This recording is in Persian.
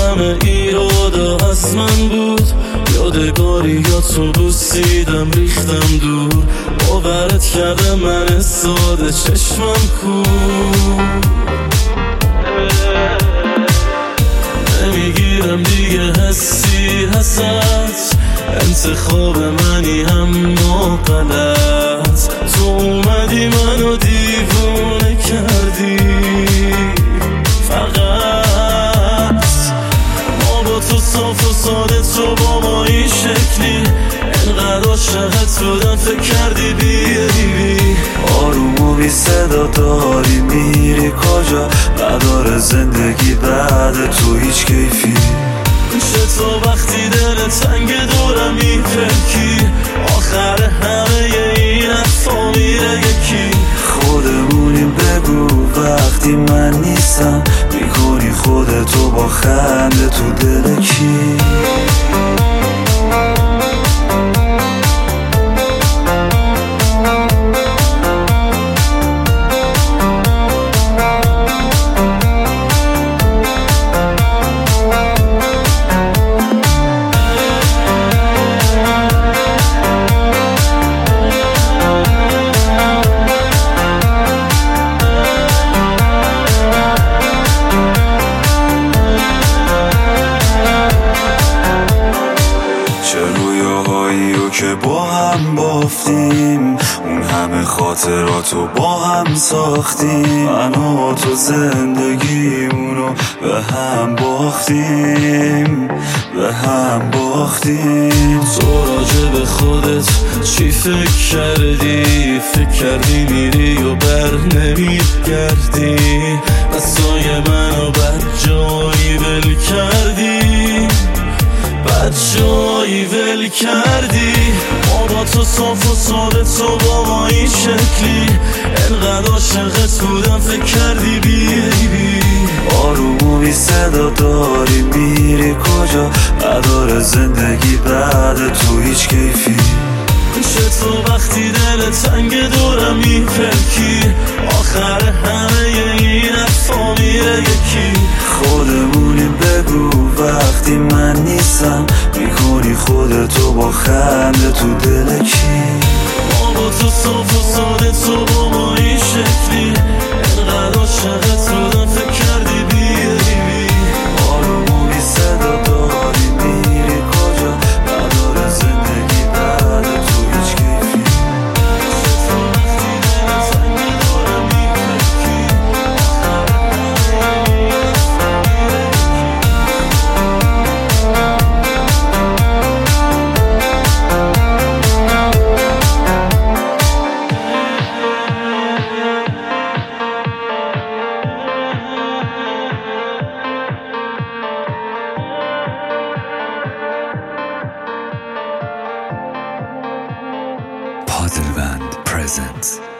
همه ایرادا از من بود، یادگاریاتو بوسیدم ریختم دور، باورت کردم من ساده چشمم کور. نمیگیرم دیگه حسی هست، انتخاب منی اما غلط. تو اومدی منو دیوونه کردی، فقط ما با تو صاف و ساده، تو با ما این شکلی، انقدر عاشقت بودم فکر کردی بیایی. آروم و بی صدا داری میری کجا؟ نداره زندگی بعد تو هیچ کیفی. چطور وقتی دل تنگ دورم میپکی، آخر همه این حرفا میره یکی. خودمونیم بگو وقتی من نیستم، میکنی خودتو با خنده تو دل کی؟ که با هم بافتیم، اون همه خاطراتو با هم ساختیم، من و تو زندگیمونو به هم باختیم، به هم باختیم. تو راجع به خودت چی فکر کردی؟ فکر کردی میری و بر نمیگردی، دستای منو بد جایی ول کردی، بد جایی ول کردی. ما با تو صاف و ساده، تو با ما این شکلی، انقدر عاشقت بودم فکر کردی بیایی. آروم و بی صدا داری میری کجا؟ نداره زندگی بعد تو هیچ کیفی. چطور وقتی دل تنگ دورم میپکی، آخر همه این حرفا میره یکی. خودمونیم بگو وقتی من نیستم، میکنی خودتو با خنده تو دل کی؟ ما با تو صاف و ساده، تو با ما این شکلی، انقدر عاشقت بودم فکر کردی بیایی. آروم و بی صدا داری میری کجا؟ نداره زندگی بعد تو هیچ کیفی. چطور وقتی دل تنگ دورم میپکی، آخر همه این حرفا میره Padelband presents